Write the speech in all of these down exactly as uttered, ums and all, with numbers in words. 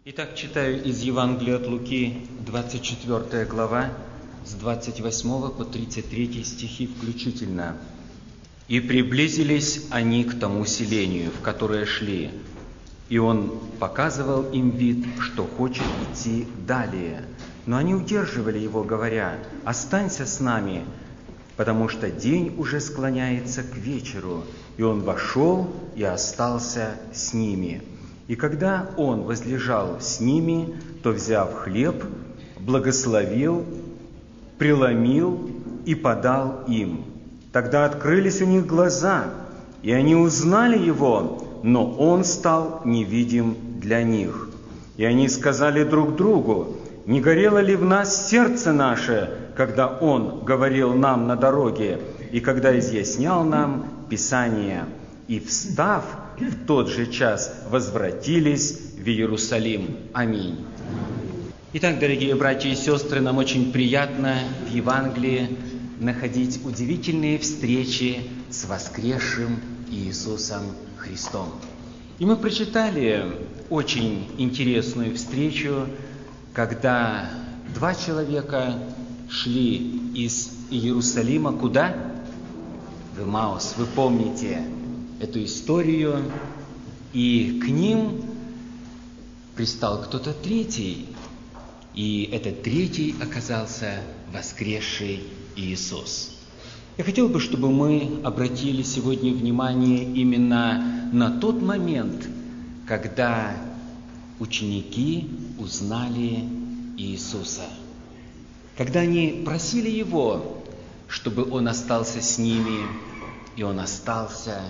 Итак, читаю из Евангелия от Луки, двадцать четвёртая глава, с двадцать восьмого по тридцать третий стихи включительно. «И приблизились они к тому селению, в которое шли, и он показывал им вид, что хочет идти далее. Но они удерживали его, говоря: „Останься с нами, потому что день уже склоняется к вечеру“. И он вошел и остался с ними. И когда он возлежал с ними, то, взяв хлеб, благословил, преломил и подал им. Тогда открылись у них глаза, и они узнали его, но он стал невидим для них. И они сказали друг другу: „Не горело ли в нас сердце наше, когда он говорил нам на дороге, и когда изъяснял нам Писание?“ И, встав, в тот же час возвратились в Иерусалим. Аминь. Итак, дорогие братья и сестры, нам очень приятно в Евангелии находить удивительные встречи с воскресшим Иисусом Христом. И мы прочитали очень интересную встречу, когда два человека шли из Иерусалима куда? В Эмаус. Вы помните эту историю, и к ним пристал кто-то третий, и этот третий оказался воскресший Иисус. Я хотел бы, чтобы мы обратили сегодня внимание именно на тот момент, когда ученики узнали Иисуса, когда они просили Его, чтобы Он остался с ними, и Он остался,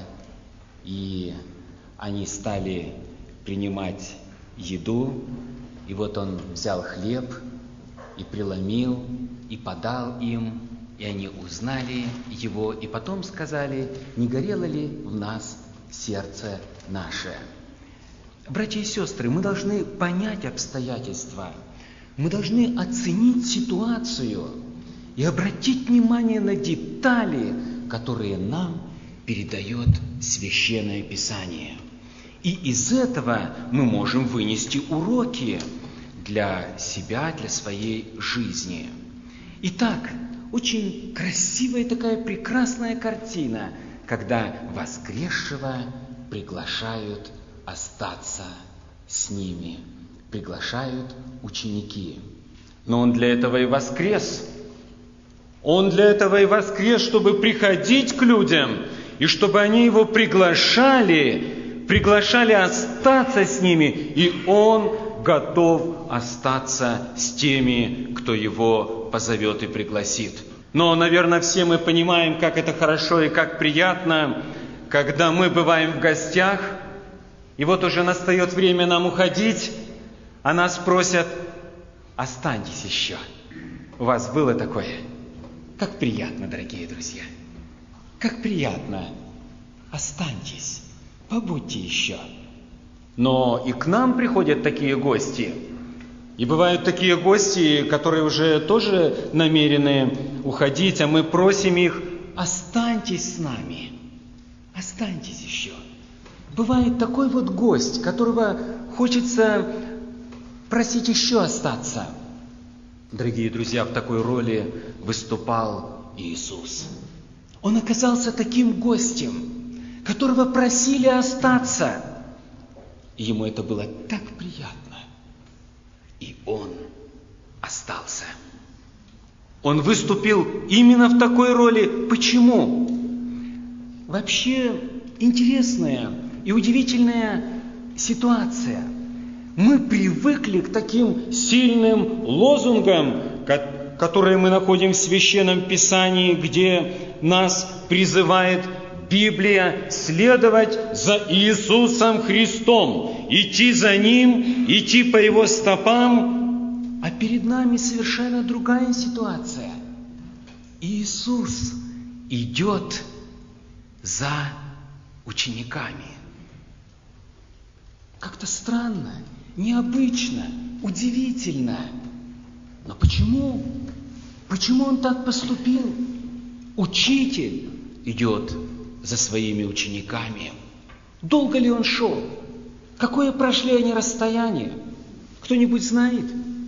и они стали принимать еду, и вот Он взял хлеб и преломил, и подал им, и они узнали Его, и потом сказали: „Не горело ли в нас сердце наше?“ Братья и сестры, мы должны понять обстоятельства, мы должны оценить ситуацию и обратить внимание на детали, которые нам передает Священное Писание. И из этого мы можем вынести уроки для себя, для своей жизни. Итак, очень красивая такая прекрасная картина, когда воскресшего приглашают остаться с ними, приглашают ученики. Но Он для этого и воскрес. Он для этого и воскрес, чтобы приходить к людям, и чтобы они Его приглашали, приглашали остаться с ними, и Он готов остаться с теми, кто Его позовет и пригласит. Но, наверное, все мы понимаем, как это хорошо и как приятно, когда мы бываем в гостях, и вот уже настает время нам уходить, а нас просят: „Останьтесь еще“. У вас было такое? Как приятно, дорогие друзья! Как приятно! Останьтесь, побудьте еще. Но и к нам приходят такие гости. И бывают такие гости, которые уже тоже намерены уходить, а мы просим их: „Останьтесь с нами, останьтесь еще“. Бывает такой вот гость, которого хочется просить еще остаться. Дорогие друзья, в такой роли выступал Иисус. Он оказался таким гостем, которого просили остаться. И Ему это было так приятно. И Он остался. Он выступил именно в такой роли. Почему? Вообще интересная и удивительная ситуация. Мы привыкли к таким сильным лозунгам, которые мы находим в Священном Писании, где нас призывает Библия следовать за Иисусом Христом, идти за Ним, идти по Его стопам. А перед нами совершенно другая ситуация. Иисус идет за учениками. Как-то странно, необычно, удивительно. Но почему? Почему Он так поступил? Учитель идет за своими учениками. Долго ли Он шел? Какое прошли они расстояние? Кто-нибудь знает?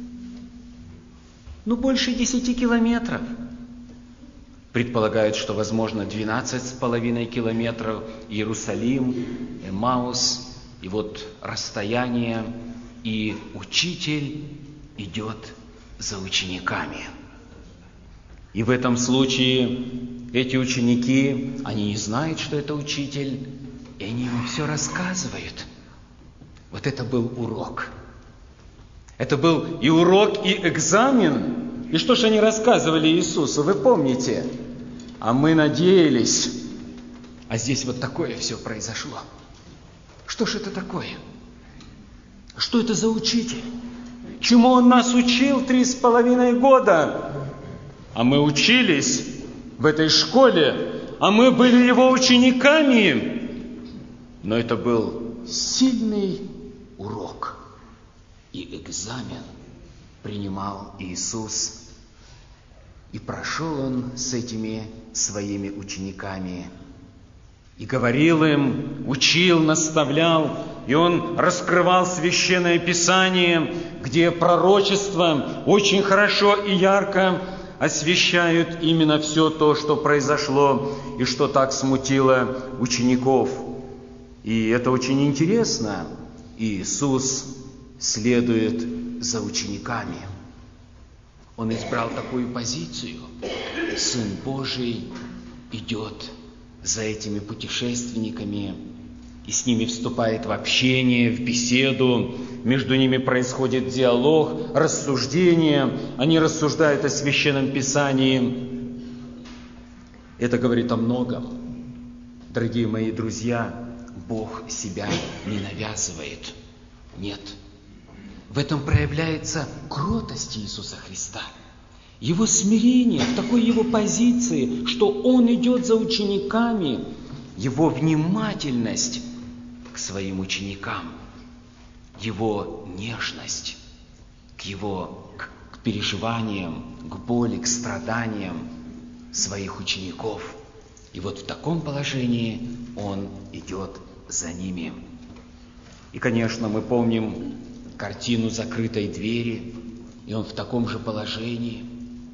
Ну, больше десяти километров. Предполагают, что, возможно, двенадцать с половиной километров Иерусалим, Эмаус, и вот расстояние, и учитель идет за учениками. И в этом случае эти ученики, они не знают, что это учитель, и они ему все рассказывают. Вот это был урок. Это был и урок, и экзамен. И что же они рассказывали Иисусу, вы помните? А мы надеялись. А здесь вот такое все произошло. Что же это такое? Что это за учитель? Чему он нас учил три с половиной года? А мы учились в этой школе, а мы были его учениками. Но это был сильный урок. И экзамен принимал Иисус. И прошел он с этими своими учениками. И говорил им, учил, наставлял. И он раскрывал Священное Писание, где пророчества очень хорошо и ярко освещают именно все то, что произошло и что так смутило учеников. И это очень интересно. Иисус следует за учениками. Он избрал такую позицию. Сын Божий идет за этими путешественниками и с ними вступает в общение, в беседу. Между ними происходит диалог, рассуждение. Они рассуждают о Священном Писании. Это говорит о многом. Дорогие мои друзья, Бог себя не навязывает. Нет. В этом проявляется кротость Иисуса Христа. Его смирение в такой его позиции, что Он идет за учениками. Его внимательность к своим ученикам. Его нежность к его к, к переживаниям, к боли, к страданиям своих учеников. И вот в таком положении Он идет за ними. И, конечно, мы помним картину закрытой двери, и Он в таком же положении.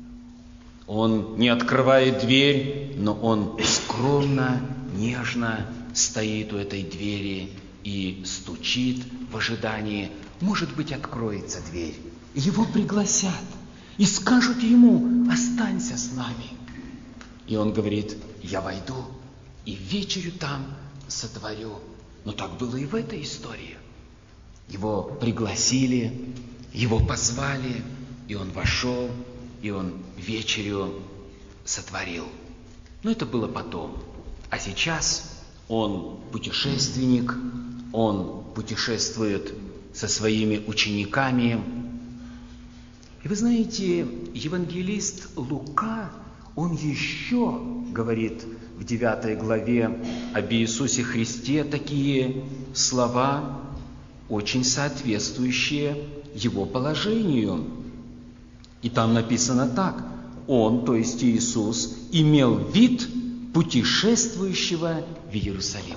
Он не открывает дверь, но Он скромно, нежно стоит у этой двери и стучит в ожидании. Может быть, откроется дверь. Его пригласят и скажут ему: останься с нами. И он говорит: я войду и вечерю там сотворю. Но так было и в этой истории. Его пригласили, его позвали, и он вошел, и он вечерю сотворил. Но это было потом. А сейчас он путешественник, он путешествует со своими учениками. И вы знаете, евангелист Лука, он еще говорит в девятой главе об Иисусе Христе такие слова, очень соответствующие его положению. И там написано так: Он, то есть Иисус, имел вид путешествующего в Иерусалим.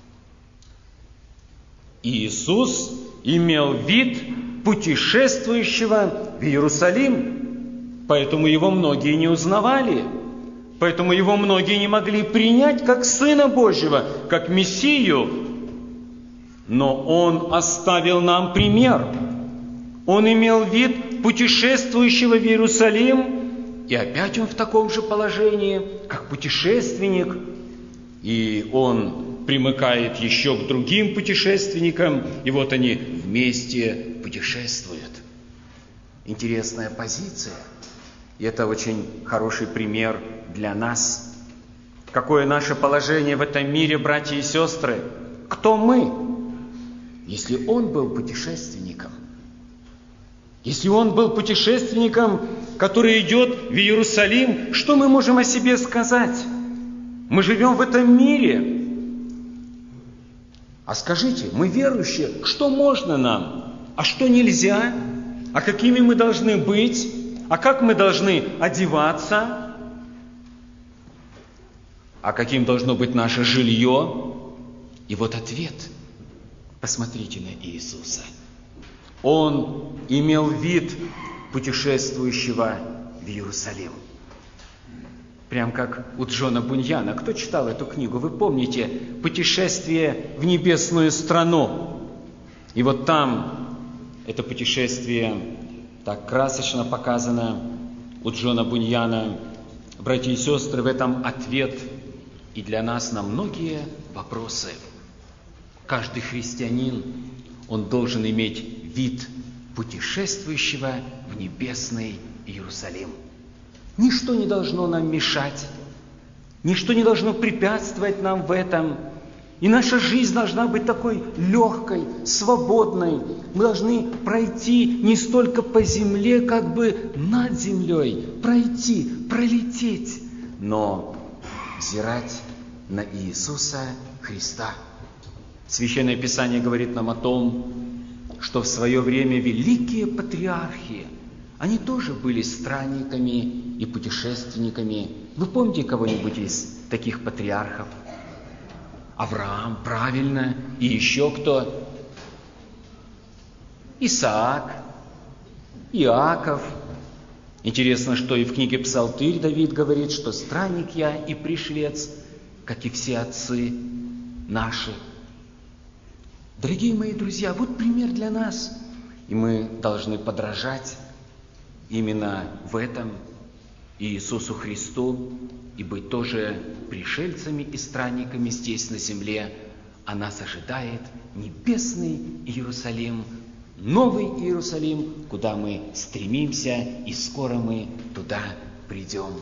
Иисус имел вид путешествующего в Иерусалим, поэтому его многие не узнавали, поэтому его многие не могли принять как Сына Божьего, как Мессию. Но Он оставил нам пример. Он имел вид путешествующего в Иерусалим, и опять он в таком же положении, как путешественник, и он примыкает еще к другим путешественникам, и вот они вместе путешествуют. Интересная позиция, и это очень хороший пример для нас. Какое наше положение в этом мире, братья и сестры? Кто мы? Если он был путешественником, если он был путешественником, который идет в Иерусалим, что мы можем о себе сказать? Мы живем в этом мире. А скажите, мы верующие, что можно нам, а что нельзя? А какими мы должны быть? А как мы должны одеваться? А каким должно быть наше жилье? И вот ответ. Посмотрите на Иисуса. Он имел вид путешествующего в Иерусалим. Прям как у Джона Буньяна. Кто читал эту книгу? Вы помните «Путешествие в небесную страну». И вот там это путешествие так красочно показано у Джона Буньяна. Братья и сестры, в этом ответ и для нас на многие вопросы. Каждый христианин, он должен иметь вид путешествующего в небесный Иерусалим. Ничто не должно нам мешать, ничто не должно препятствовать нам в этом. И наша жизнь должна быть такой легкой, свободной. Мы должны пройти не столько по земле, как бы над землей, пройти, пролететь, но взирать на Иисуса Христа. Священное Писание говорит нам о том, что в свое время великие патриархи, они тоже были странниками и путешественниками. Вы помните кого-нибудь из таких патриархов? Авраам, правильно. И еще кто? Исаак, Иаков. Интересно, что и в книге Псалтырь Давид говорит, что странник я и пришлец, как и все отцы наши. Дорогие мои друзья, вот пример для нас. И мы должны подражать именно в этом Иисусу Христу и быть тоже пришельцами и странниками здесь на земле. А нас ожидает небесный Иерусалим, новый Иерусалим, куда мы стремимся, и скоро мы туда придем.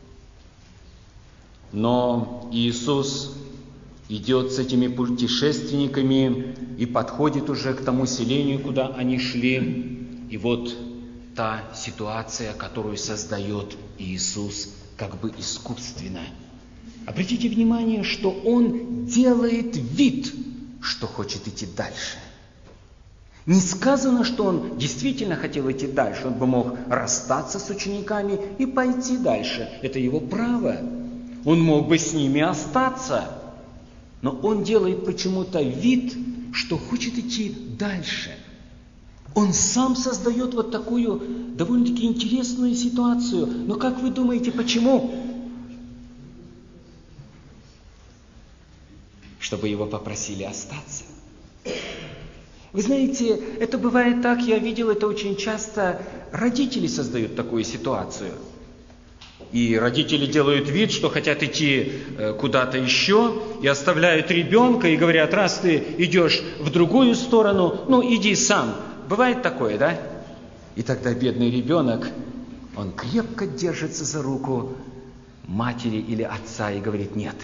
Но Иисус идет с этими путешественниками и подходит уже к тому селению, куда они шли. И вот та ситуация, которую создает Иисус как бы искусственно. Обратите внимание, что Он делает вид, что хочет идти дальше. Не сказано, что Он действительно хотел идти дальше. Он бы мог расстаться с учениками и пойти дальше. Это Его право. Он мог бы с ними остаться. Но Он делает почему-то вид, что хочет идти дальше. Он сам создает вот такую довольно-таки интересную ситуацию. Но как вы думаете, почему? Чтобы его попросили остаться. Вы знаете, это бывает так, я видел это очень часто. Родители создают такую ситуацию. И родители делают вид, что хотят идти куда-то еще, и оставляют ребенка, и говорят, раз ты идешь в другую сторону, ну иди сам. Бывает такое, да? И тогда бедный ребенок, он крепко держится за руку матери или отца и говорит, нет,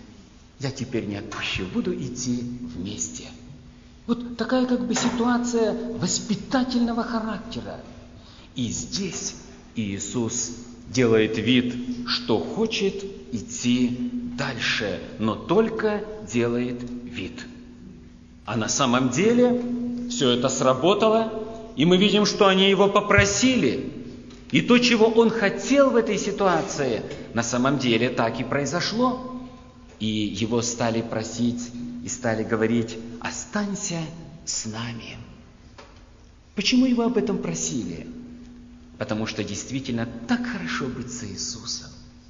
я теперь не отпущу, буду идти вместе. Вот такая как бы ситуация воспитательного характера. И здесь Иисус делает вид, что хочет идти дальше, но только делает вид. А на самом деле все это сработало, и мы видим, что они его попросили. И то, чего он хотел в этой ситуации, на самом деле так и произошло. И его стали просить и стали говорить, останься с нами. Почему его об этом просили? Потому что действительно так хорошо быть с Иисусом.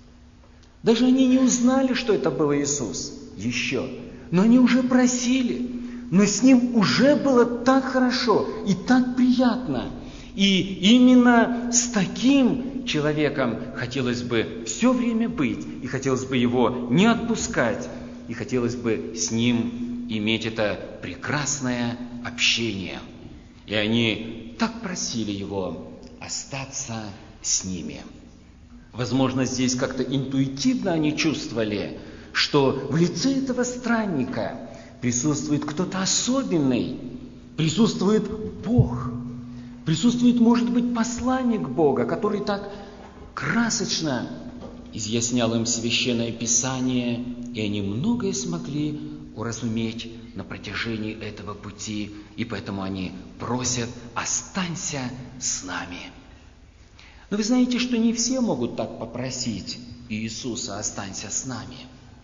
Даже они не узнали, что это был Иисус еще, но они уже просили. Но с Ним уже было так хорошо и так приятно. И именно с таким человеком хотелось бы все время быть, и хотелось бы его не отпускать, и хотелось бы с ним иметь это прекрасное общение. И они так просили его остаться с ними. Возможно, здесь как-то интуитивно они чувствовали, что в лице этого странника присутствует кто-то особенный, присутствует Бог, присутствует, может быть, посланник Бога, который так красочно изъяснял им Священное Писание, и они многое смогли уразуметь на протяжении этого пути, и поэтому они просят «останься с нами». Но вы знаете, что не все могут так попросить Иисуса «останься с нами».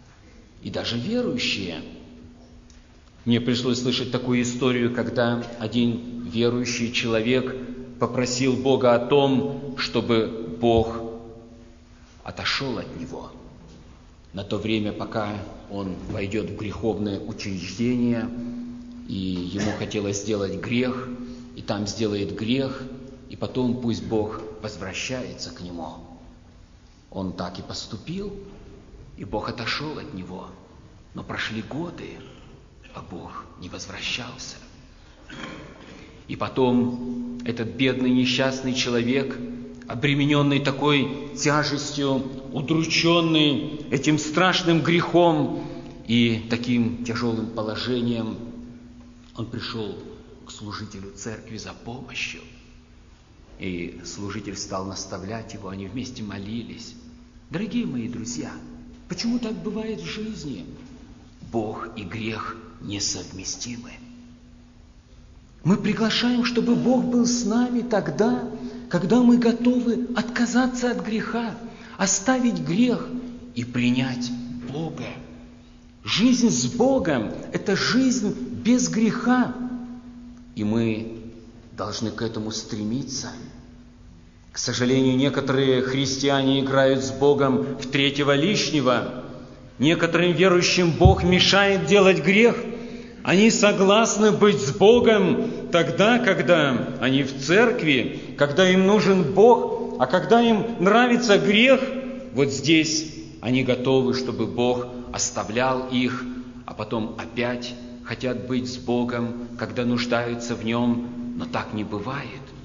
И даже верующие. Мне пришлось слышать такую историю, когда один верующий человек попросил Бога о том, чтобы Бог отошел от него на то время, пока он войдет в греховное учреждение, и ему хотелось сделать грех, и там сделает грех, и потом пусть Бог возвращается к нему. Он так и поступил, и Бог отошел от него. Но прошли годы, а Бог не возвращался. И потом этот бедный несчастный человек, обремененный такой тяжестью, удрученный этим страшным грехом и таким тяжелым положением, он пришел к служителю церкви за помощью. И служитель стал наставлять его, они вместе молились. Дорогие мои друзья, почему так бывает в жизни? Бог и грех несовместимы. Мы приглашаем, чтобы Бог был с нами тогда, когда мы готовы отказаться от греха, оставить грех и принять Бога. Жизнь с Богом – это жизнь без греха, и мы должны к этому стремиться. К сожалению, некоторые христиане играют с Богом в третьего лишнего. Некоторым верующим Бог мешает делать грех. Они согласны быть с Богом тогда, когда они в церкви, когда им нужен Бог, а когда им нравится грех, вот здесь они готовы, чтобы Бог оставлял их, а потом опять хотят быть с Богом, когда нуждаются в Нем, но так не бывает.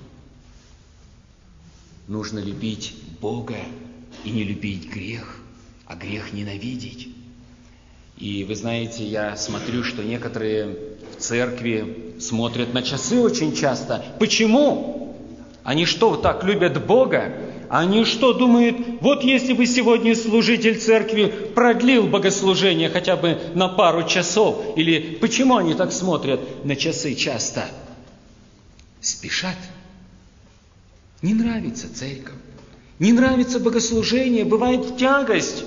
Нужно любить Бога и не любить грех, а грех ненавидеть. И вы знаете, я смотрю, что некоторые в церкви смотрят на часы очень часто. Почему? Они что, так любят Бога? Они что, думают, вот если бы сегодня служитель церкви продлил богослужение хотя бы на пару часов, или почему они так смотрят на часы часто? Спешат. Не нравится церковь, не нравится богослужение, бывает тягость.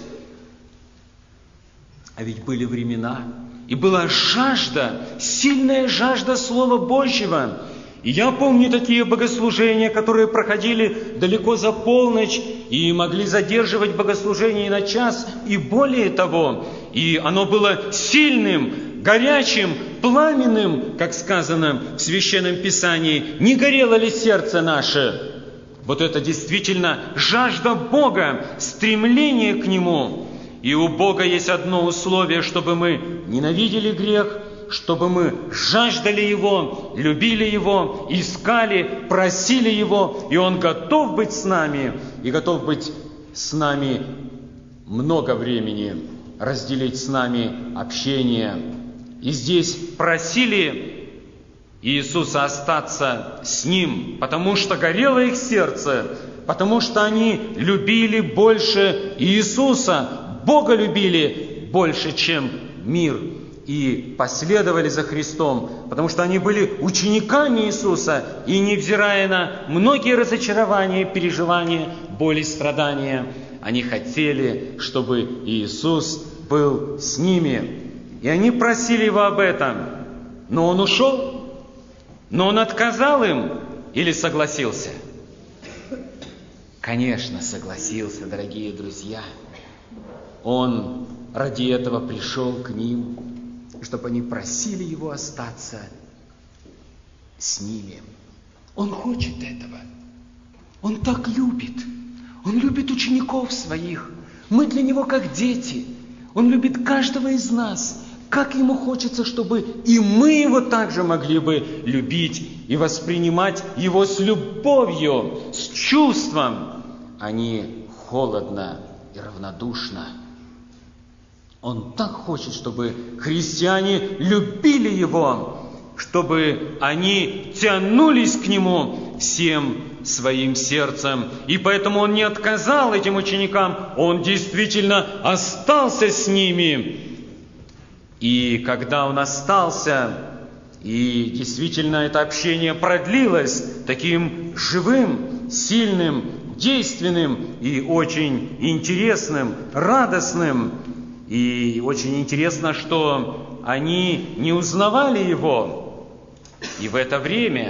А ведь были времена, и была жажда, сильная жажда Слова Божьего. И я помню такие богослужения, которые проходили далеко за полночь, и могли задерживать богослужение и на час, и более того. И оно было сильным, горячим, пламенным, как сказано в Священном Писании. Не горело ли сердце наше? Вот это действительно жажда Бога, стремление к Нему. И у Бога есть одно условие, чтобы мы ненавидели грех, чтобы мы жаждали Его, любили Его, искали, просили Его, и Он готов быть с нами, и готов быть с нами много времени, разделить с нами общение. И здесь просили Иисуса остаться с Ним, потому что горело их сердце, потому что они любили больше Иисуса, Бога любили больше, чем мир, и последовали за Христом, потому что они были учениками Иисуса, и невзирая на многие разочарования, переживания, боли, страдания, они хотели, чтобы Иисус был с ними. И они просили Его об этом. Но Он ушел? Но Он отказал им или согласился? Конечно, согласился, дорогие друзья. Он ради этого пришел к ним, чтобы они просили Его остаться с ними. Он хочет этого. Он так любит. Он любит учеников своих. Мы для Него как дети. Он любит каждого из нас. Как Ему хочется, чтобы и мы Его также могли бы любить и воспринимать Его с любовью, с чувством, а не холодно и равнодушно. Он так хочет, чтобы христиане любили Его, чтобы они тянулись к Нему всем своим сердцем. И поэтому Он не отказал этим ученикам, Он действительно остался с ними. И когда Он остался, и действительно это общение продлилось таким живым, сильным, действенным и очень интересным, радостным. И очень интересно, что они не узнавали Его. И в это время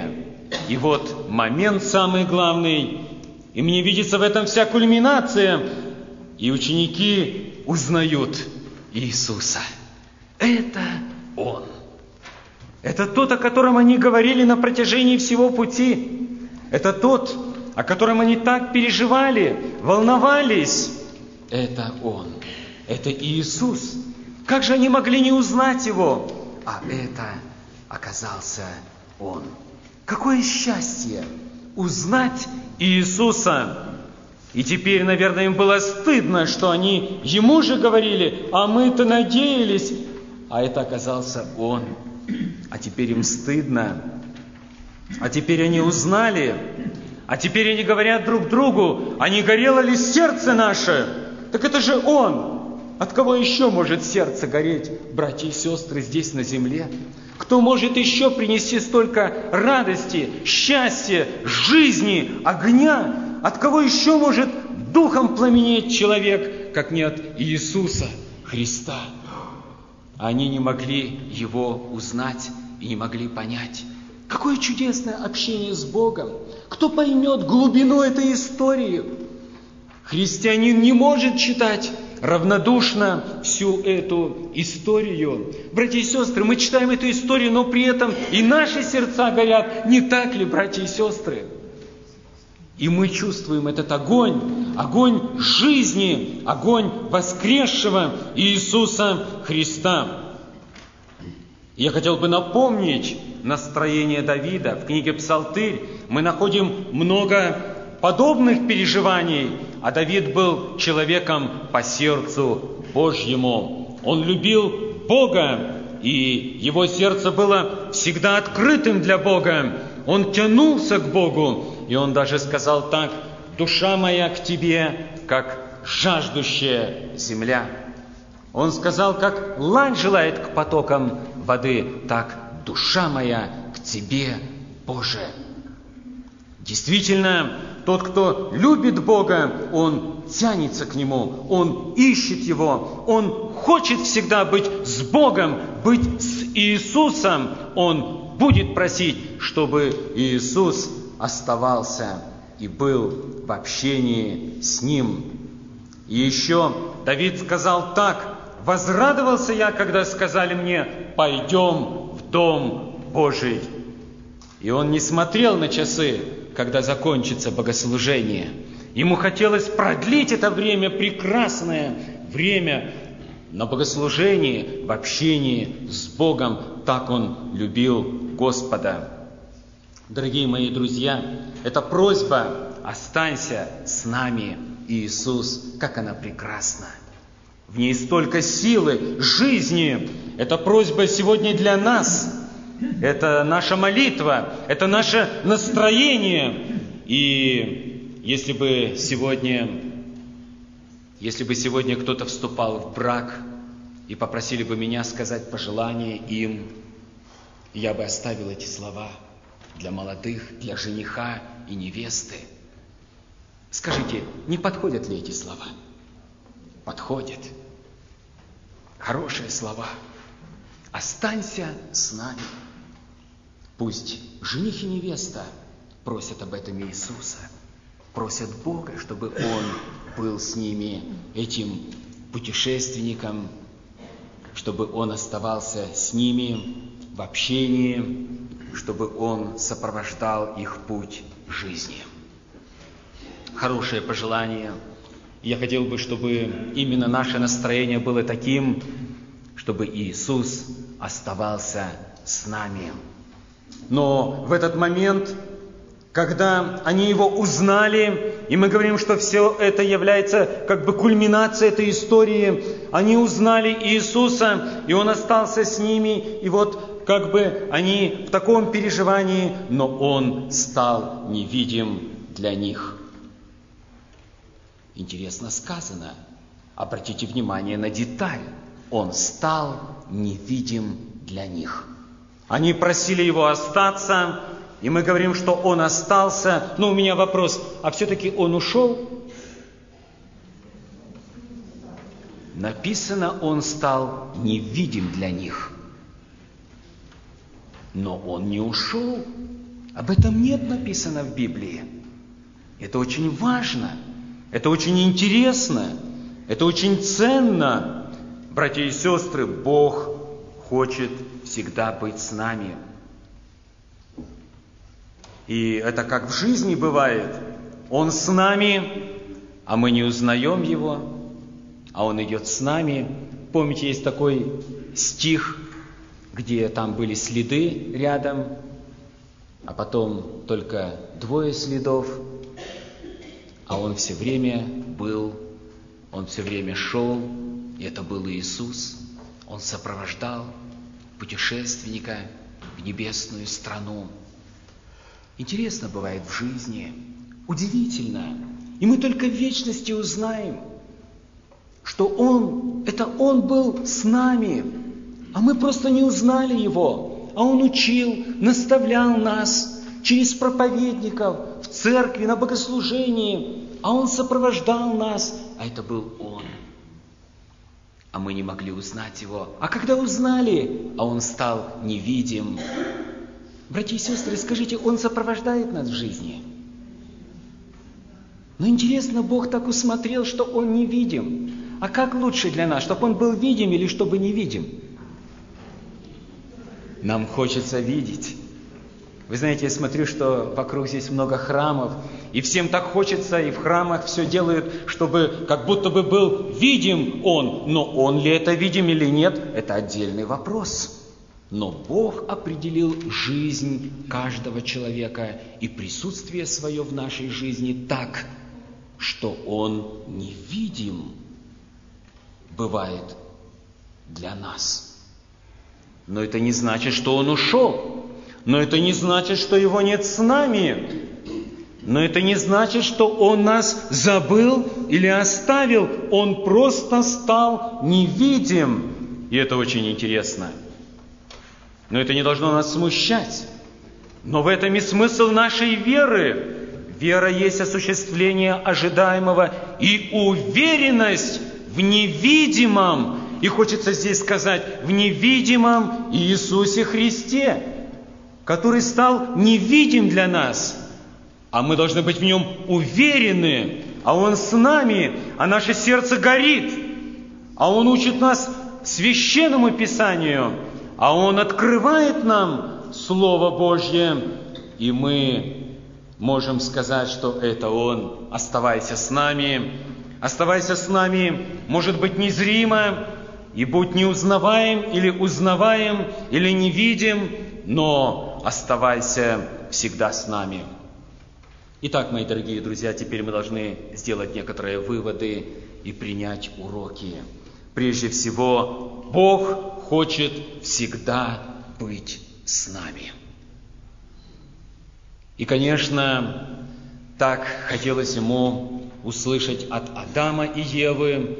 И вот момент самый главный, и мне видится в этом вся кульминация, и ученики узнают Иисуса. Это Он. Это тот, о котором они говорили на протяжении всего пути. Это тот, о котором они так переживали, волновались. Это Он. Это Иисус. Как же они могли не узнать Его? А это оказался Он. Какое счастье узнать Иисуса! И теперь, наверное, им было стыдно, что они Ему же говорили, а мы-то надеялись. А это оказался Он. А теперь им стыдно. А теперь они узнали. А теперь они говорят друг другу, а не горело ли сердце наше? Так это же Он. От кого еще может сердце гореть, братья и сестры, здесь на земле? Кто может еще принести столько радости, счастья, жизни, огня? От кого еще может духом пламенеть человек, как не от Иисуса Христа? Они не могли Его узнать и не могли понять. Какое чудесное общение с Богом! Кто поймет глубину этой истории? Христианин не может читать равнодушно всю эту историю. Братья и сестры, мы читаем эту историю, но при этом и наши сердца горят. Не так ли, братья и сестры? И мы чувствуем этот огонь, огонь жизни, огонь воскресшего Иисуса Христа. Я хотел бы напомнить настроение Давида. В книге «Псалтырь» мы находим много подобных переживаний, а Давид был человеком по сердцу Божьему. Он любил Бога, и его сердце было всегда открытым для Бога. Он тянулся к Богу, и он даже сказал так: «Душа моя к Тебе, как жаждущая земля». Он сказал, как лань желает к потокам воды, так душа моя к Тебе, Боже. Действительно, тот, кто любит Бога, он тянется к Нему, он ищет Его, он хочет всегда быть с Богом, быть с Иисусом. Он будет просить, чтобы Иисус оставался и был в общении с Ним. И еще Давид сказал так: «Возрадовался я, когда сказали мне: пойдем в дом Божий». И он не смотрел на часы, когда закончится богослужение. Ему хотелось продлить это время, прекрасное время на богослужении, в общении с Богом. Так он любил Господа. Дорогие мои друзья, эта просьба «Останься с нами, Иисус», как она прекрасна. В ней столько силы, жизни. Эта просьба сегодня для нас. Это наша молитва, это наше настроение. И если бы сегодня, если бы сегодня кто-то вступал в брак и попросили бы меня сказать пожелание им, я бы оставил эти слова для молодых, для жениха и невесты. Скажите, не подходят ли эти слова? Подходят. Хорошие слова. Останься с нами. Пусть жених и невеста просят об этом Иисуса, просят Бога, чтобы Он был с ними, этим путешественником, чтобы Он оставался с ними в общении, чтобы Он сопровождал их путь жизни. Хорошее пожелание. Я хотел бы, чтобы именно наше настроение было таким, чтобы Иисус оставался с нами. Но в этот момент, когда они Его узнали, и мы говорим, что все это является как бы кульминацией этой истории, они узнали Иисуса, и Он остался с ними, и вот как бы они в таком переживании, но Он стал невидим для них. Интересно сказано, обратите внимание на деталь. Он стал невидим для них. Они просили Его остаться, и мы говорим, что Он остался. Но у меня вопрос, а все-таки Он ушел? Написано, Он стал невидим для них. Но Он не ушел. Об этом нет написано в Библии. Это очень важно, это очень интересно, это очень ценно. Братья и сестры, Бог хочет всегда быть с нами. И это как в жизни бывает. Он с нами, а мы не узнаем Его, а Он идет с нами. Помните, есть такой стих, где там были следы рядом, а потом только двое следов, а Он все время был, Он все время шел, и это был Иисус. Он сопровождал путешественника в небесную страну. Интересно бывает в жизни, удивительно. И мы только в вечности узнаем, что Он, это Он был с нами, а мы просто не узнали Его. А Он учил, наставлял нас через проповедников, в церкви, на богослужении, а Он сопровождал нас, а это был Он. А мы не могли узнать Его. А когда узнали, а Он стал невидим. Братья и сестры, скажите, Он сопровождает нас в жизни? Но интересно, Бог так усмотрел, что Он невидим. А как лучше для нас, чтобы Он был видим или чтобы не видим? Нам хочется видеть. Вы знаете, я смотрю, что вокруг здесь много храмов, и всем так хочется, и в храмах все делают, чтобы как будто бы был видим Он. Но Он ли это видим или нет, это отдельный вопрос. Но Бог определил жизнь каждого человека и присутствие свое в нашей жизни так, что Он невидим бывает для нас. Но это не значит, что Он ушел. Но это не значит, что Его нет с нами. Но это не значит, что Он нас забыл или оставил. Он просто стал невидим. И это очень интересно. Но это не должно нас смущать. Но в этом и смысл нашей веры. Вера есть осуществление ожидаемого и уверенность в невидимом. И хочется здесь сказать, в невидимом Иисусе Христе, который стал невидим для нас. А мы должны быть в Нем уверены. А Он с нами, а наше сердце горит. А Он учит нас священному Писанию. А Он открывает нам Слово Божье. И мы можем сказать, что это Он. Оставайся с нами. Оставайся с нами, может быть, незримо, и будь неузнаваем или узнаваем, или невидим, но оставайся всегда с нами. Итак, мои дорогие друзья, теперь мы должны сделать некоторые выводы и принять уроки. Прежде всего, Бог хочет всегда быть с нами. И, конечно, так хотелось Ему услышать от Адама и Евы,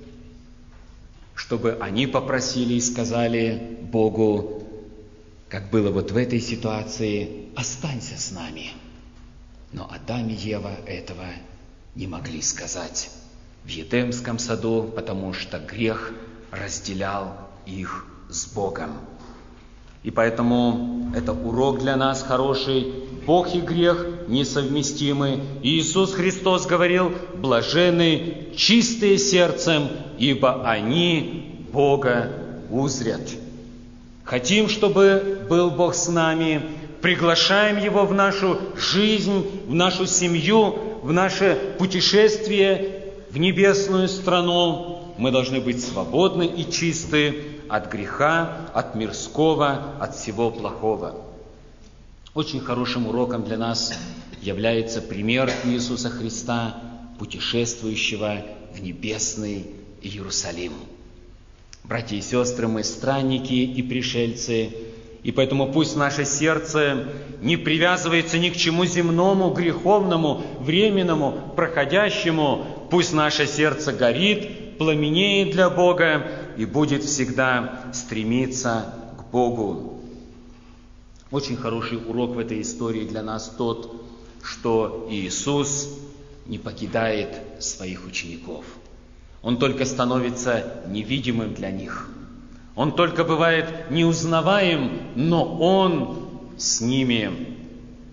чтобы они попросили и сказали Богу, как было вот в этой ситуации, останься с нами. Но Адам и Ева этого не могли сказать в Едемском саду, потому что грех разделял их с Богом. И поэтому это урок для нас хороший. Бог и грех несовместимы. И Иисус Христос говорил, блаженны чистые сердцем, ибо они Бога узрят. Хотим, чтобы был Бог с нами. Приглашаем Его в нашу жизнь, в нашу семью, в наше путешествие в небесную страну. Мы должны быть свободны и чисты от греха, от мирского, от всего плохого. Очень хорошим уроком для нас является пример Иисуса Христа, путешествующего в небесный Иерусалим. Братья и сестры, мы странники и пришельцы, и поэтому пусть наше сердце не привязывается ни к чему земному, греховному, временному, проходящему. Пусть наше сердце горит, пламенеет для Бога и будет всегда стремиться к Богу. Очень хороший урок в этой истории для нас тот, что Иисус не покидает своих учеников. Он только становится невидимым для них. Он только бывает неузнаваем, но Он с ними.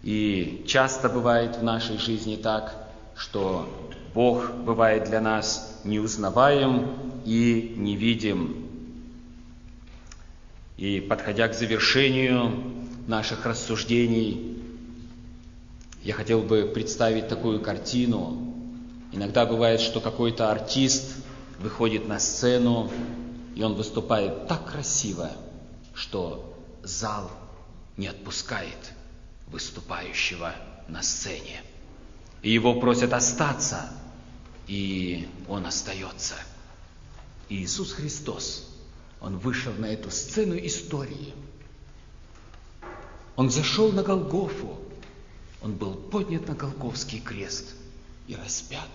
И часто бывает в нашей жизни так, что Бог бывает для нас неузнаваем и невидим. И подходя к завершению наших рассуждений, я хотел бы представить такую картину. Иногда бывает, что какой-то артист выходит на сцену, и он выступает так красиво, что зал не отпускает выступающего на сцене. И его просят остаться, и он остается. И Иисус Христос, Он вышел на эту сцену истории. Он зашел на Голгофу, Он был поднят на Голгофский крест и распят.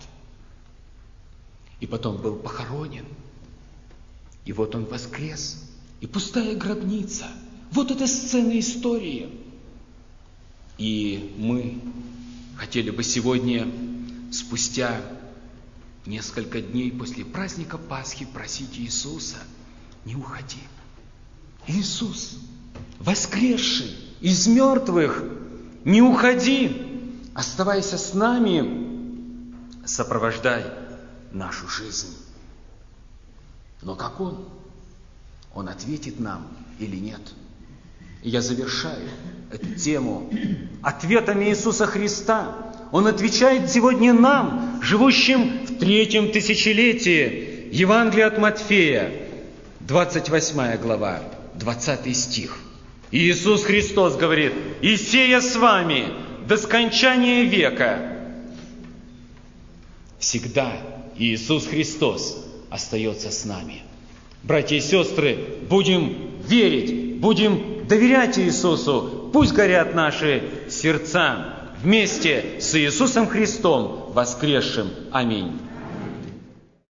И потом был похоронен. И вот Он воскрес. И пустая гробница. Вот эта сцена истории. И мы хотели бы сегодня, спустя несколько дней после праздника Пасхи, просить Иисуса: не уходи. Иисус, воскресший из мертвых, не уходи. Оставайся с нами, сопровождай нашу жизнь. Но как Он? Он ответит нам или нет? И я завершаю эту тему ответами Иисуса Христа. Он отвечает сегодня нам, живущим в третьем тысячелетии. Евангелие от Матфея, двадцать восьмая глава, двадцатый стих. И Иисус Христос говорит: «И сея с вами до скончания века». Всегда Иисус Христос остается с нами. Братья и сестры, будем верить, будем доверять Иисусу. Пусть горят наши сердца вместе с Иисусом Христом воскресшим. Аминь.